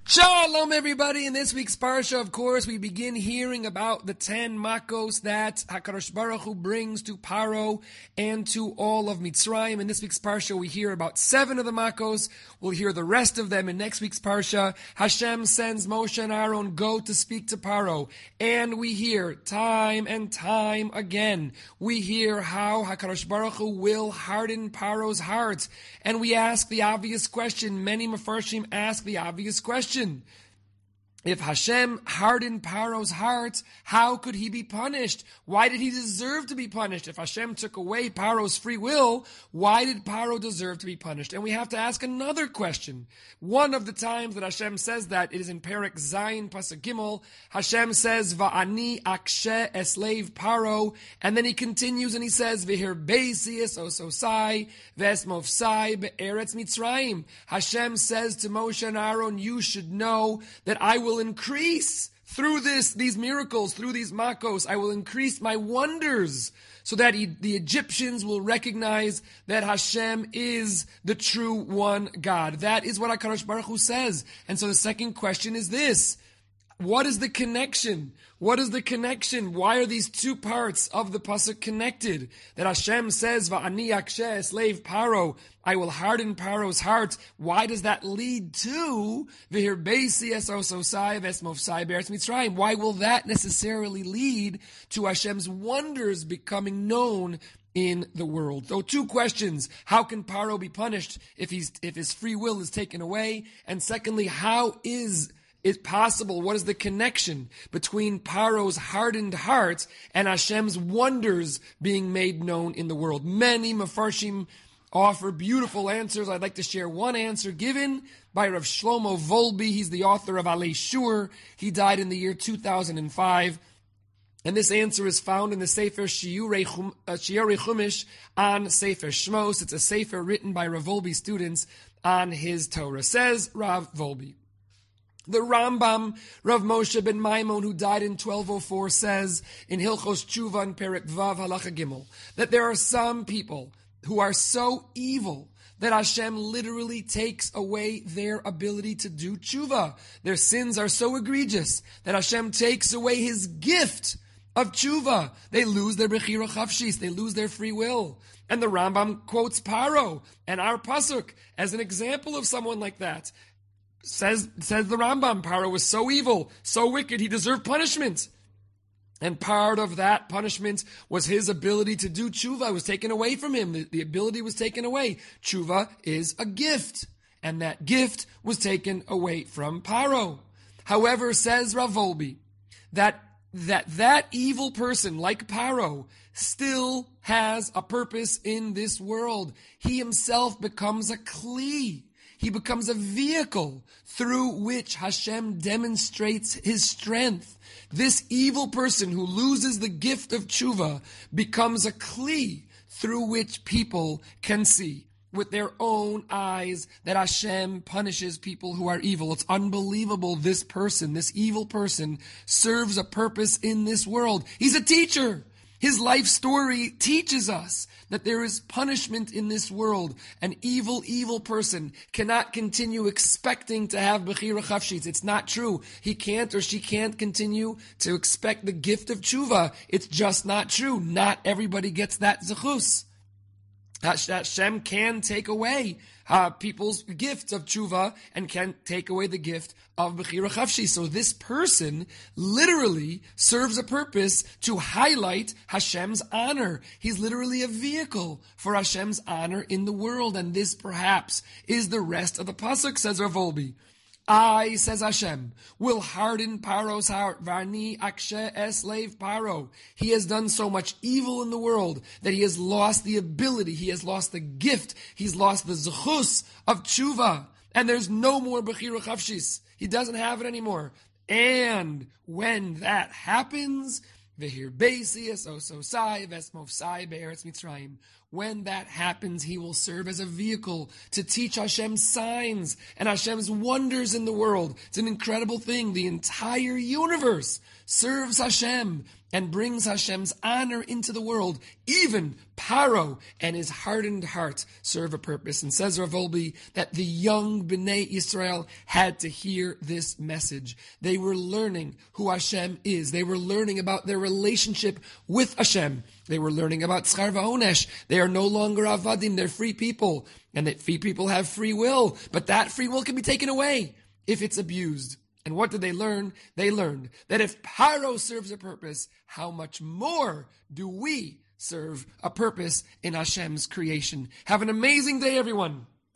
Shalom, everybody. In this week's parsha, of course, we begin hearing about the 10 makos that HaKadosh Baruch Hu brings to Paro and to all of Mitzrayim. In this week's parsha, we hear about 7 of the makos. We'll hear the rest of them in next week's parsha. Hashem sends Moshe and Aaron go to speak to Paro. And we hear time and time again, we hear how HaKadosh Baruch Hu will harden Paro's heart. And we ask the obvious question. Many Mefarshim ask the obvious question. If Hashem hardened Paro's heart, how could he be punished? Why did he deserve to be punished? If Hashem took away Paro's free will, why did Paro deserve to be punished? And we have to ask another question. One of the times that Hashem says that, it is in Perek Zayin Pasuk Gimel. Hashem says, Va'ani akshe eslev Paro. And then he continues and he says, V'hir beisi es ososai, v'esmovsai be'eretz Mitzrayim. Hashem says to Moshe and Aaron, you should know that I will increase through these miracles, through these makos. I will increase my wonders so that the Egyptians will recognize that Hashem is the true one God. That is what HaKadosh Baruch Hu says. And so the second question is this. What is the connection? What is the connection? Why are these two parts of the pasuk connected? That Hashem says, "Va'ani akshe eslev Paro," I will harden Paro's heart. Why does that lead to v'hir beisi es ososai v'esmovsai be'eretz Mitzrayim? Why will that necessarily lead to Hashem's wonders becoming known in the world? So two questions. How can Paro be punished if his free will is taken away? And secondly, how is it possible? What is the connection between Paro's hardened heart and Hashem's wonders being made known in the world? Many Mefarshim offer beautiful answers. I'd like to share one answer given by Rav Shlomo Volby. He's the author of Alei Shur. He died in the year 2005. And this answer is found in the Sefer Shiurei Chumash on Sefer Shmos. It's a Sefer written by Rav Volby students on his Torah. Says Rav Volby, the Rambam, Rav Moshe ben Maimon, who died in 1204, says in Hilchos Tshuva in Perek Vav Halacha Gimel that there are some people who are so evil that Hashem literally takes away their ability to do tshuva. Their sins are so egregious that Hashem takes away His gift of tshuva. They lose their bechira chavshis. They lose their free will. And the Rambam quotes Paro and our pasuk as an example of someone like that. Says the Rambam, Paro was so evil, so wicked, he deserved punishment. And part of that punishment was his ability to do tshuva. It was taken away from him. The ability was taken away. Tshuva is a gift. And that gift was taken away from Paro. However, says Rav Volby, that evil person, like Paro, still has a purpose in this world. He himself becomes a kli. He becomes a vehicle through which Hashem demonstrates His strength. This evil person who loses the gift of tshuva becomes a kli through which people can see with their own eyes that Hashem punishes people who are evil. It's unbelievable. This person, this evil person, serves a purpose in this world. He's a teacher. His life story teaches us that there is punishment in this world. An evil person cannot continue expecting to have bechira chavshis. It's not true. He can't or she can't continue to expect the gift of tshuva. It's just not true. Not everybody gets that zechus. Hashem can take away people's gift of tshuva and can take away the gift of bechira chavshi. So this person literally serves a purpose to highlight Hashem's honor. He's literally a vehicle for Hashem's honor in the world. And this perhaps is the rest of the pasuk, says Rav Volby. I, says Hashem, will harden Paro's heart. Vani akshe eslev Paro. He has done so much evil in the world that he has lost the ability, he has lost the gift, he's lost the zechus of tshuva. And there's no more bechira chavshis. He doesn't have it anymore. And when that happens, v'hir beisi es ososai v'esmovsai be'eretz Mitzrayim. When that happens, he will serve as a vehicle to teach Hashem's signs and Hashem's wonders in the world. It's an incredible thing. The entire universe serves Hashem and brings Hashem's honor into the world, even Paro and his hardened heart serve a purpose. And says Rav Wolbe that the young Bnei Yisrael had to hear this message. They were learning who Hashem is. They were learning about their relationship with Hashem. They were learning about Tzchar V'Onesh. They are no longer Avadim, they're free people. And that free people have free will. But that free will can be taken away if it's abused. And what did they learn? They learned that if Paro serves a purpose, how much more do we serve a purpose in Hashem's creation? Have an amazing day, everyone.